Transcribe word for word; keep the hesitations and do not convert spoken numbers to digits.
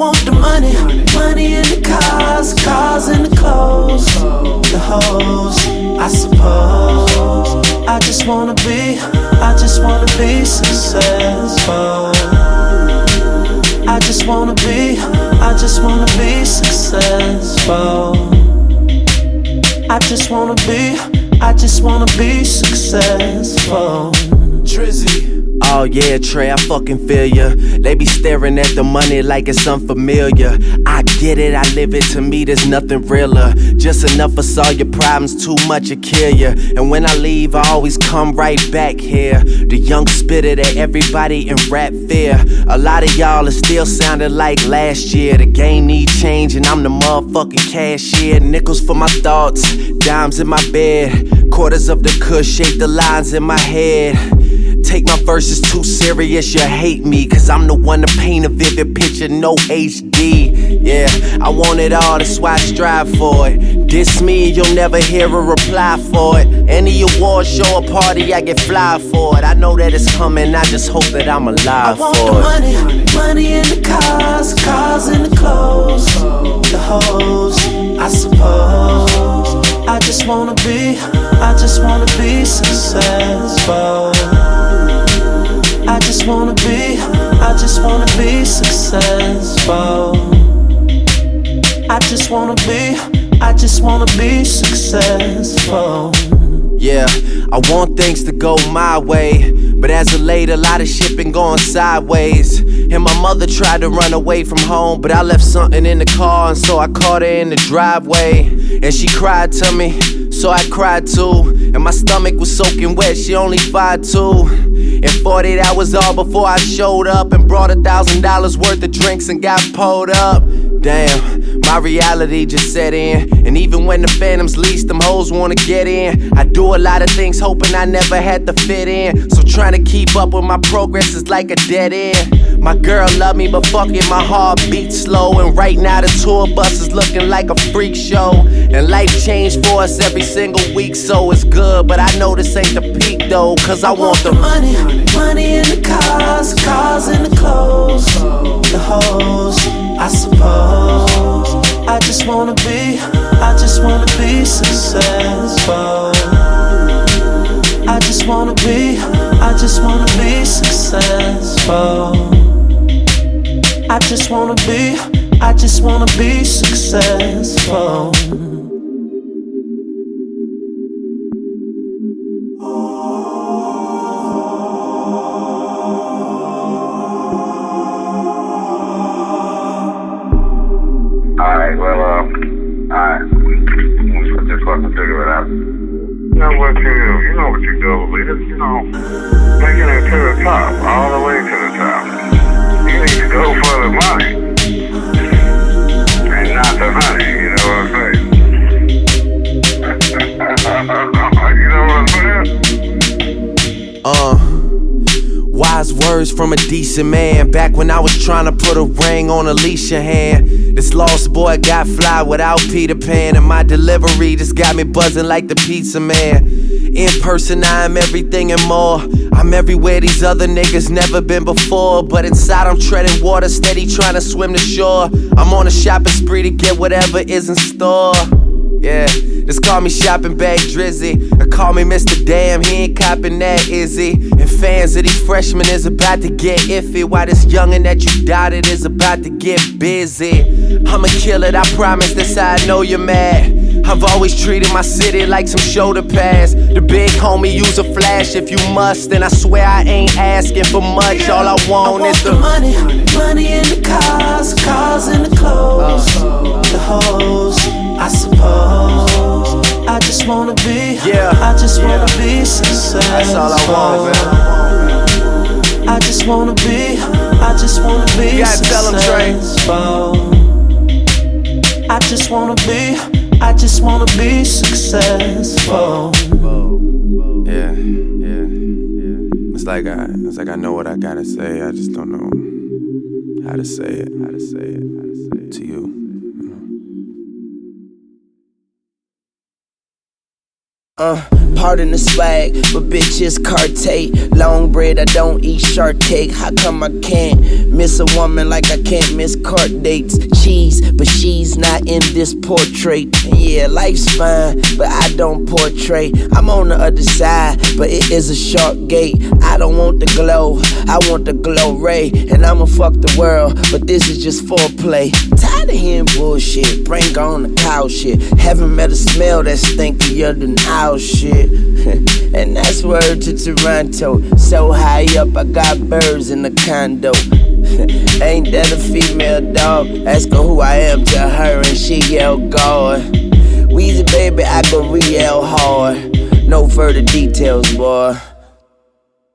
want the money, money in the cars, cars in the clothes, the hoes, I suppose. I just wanna be, I just wanna be successful. I just wanna be, I just wanna be successful. I just wanna be, I just wanna be successful. Drizzy. Oh yeah, Trey, I fucking feel ya. They be staring at the money like it's unfamiliar. I get it, I live it, to me there's nothing realer. Just enough for all your problems, too much to kill ya. And when I leave, I always come right back here. The young spitter that everybody in rap fear. A lot of y'all are still sounding like last year. The game need change and I'm the motherfucking cashier. Nickels for my thoughts, dimes in my bed. Quarters of the kush shape the lines in my head. Take my verses too serious, you hate me, cause I'm the one to paint a vivid picture, no H D. Yeah, I want it all, that's why I strive for it. Diss me and you'll never hear a reply for it. Any award show or party, I get fly for it. I know that it's coming, I just hope that I'm alive for it. I want the money, money in the cars, cars in the clothes, the hoes, I suppose. I just wanna be, I just wanna be successful. I just wanna be, I just wanna be successful. I just wanna be, I just wanna be successful. Yeah, I want things to go my way, but as of late, a lot of shit been going sideways. And my mother tried to run away from home, but I left something in the car, and so I caught her in the driveway. And she cried to me, so I cried too. And my stomach was soaking wet, she only five two. And forty-eight hours all before I showed up and brought a thousand dollars worth of drinks and got pulled up. Damn, my reality just set in. And even when the phantoms least, them hoes wanna get in. I do a lot of things hoping I never had to fit in. So trying to keep up with my progress is like a dead end. My girl love me, but fuck it, my heart beats slow. And right now the tour bus is looking like a freak show. And life changed for us every single week, so it's good. But I know this ain't the peak though, cause I, I want, want the money, money in the cars, cars in the clothes, the hoes, I suppose. I just wanna be, I just wanna be successful. I just wanna be, I just wanna be successful. I just wanna be, I just wanna be successful. Alright, well, uh, alright. Let's just fucking figure it out. You know what you do, you know what you do, leaders, you know, making it to the top, all the way to the top. You need to go for the money, and not the honey, you know what I'm saying? You know what I'm saying? Uh Wise words from a decent man. Back when I was trying to put a ring on Alicia hand. This lost boy got fly without Peter Pan. And my delivery just got me buzzing like the pizza man. In person I am everything and more. I'm everywhere these other niggas never been before. But inside I'm treading water, steady trying to swim to shore. I'm on a shopping spree to get whatever is in store. Yeah, just call me shopping bag Drizzy, or call me Mister Damn, he ain't copping that, is he? And fans of these freshmen is about to get iffy, while this youngin' that you doubted is about to get busy. I'ma kill it, I promise, that's how I know you're mad. I've always treated my city like some shoulder pads. The big homie use a flash if you must, and I swear I ain't asking for much. All I want, I want is the, the money, money in the cars, cars in the clothes, the hoes, I suppose. I just wanna be, yeah, I just wanna yeah. be successful. That's all I want, man. I just wanna be, I just wanna be you gotta tell him, Trey. successful. I just wanna be, I just wanna be successful. Yeah, yeah, yeah. It's like I, it's like I know what I gotta say. I just don't know how to say it, how to say it, how to say it to you. Uh, Pardon the swag, but bitch, it's Cartier. Long bread, I don't eat shark cake. How come I can't miss a woman like I can't miss court dates? Cheese, but she's not in this portrait. And yeah, life's fine, but I don't portray. I'm on the other side, but it is a short gate. I don't want the glow, I want the glow ray. And I'ma fuck the world, but this is just foreplay. Tired of hearing bullshit, bring on the cow shit. Haven't met a smell that's stinkier than owl shit. And that's word to Toronto. So high up, I got birds in the condo. Ain't that a female dog? Ask her who I am, tell her, and she yell God. Weezy baby, I go real hard. No further details, boy.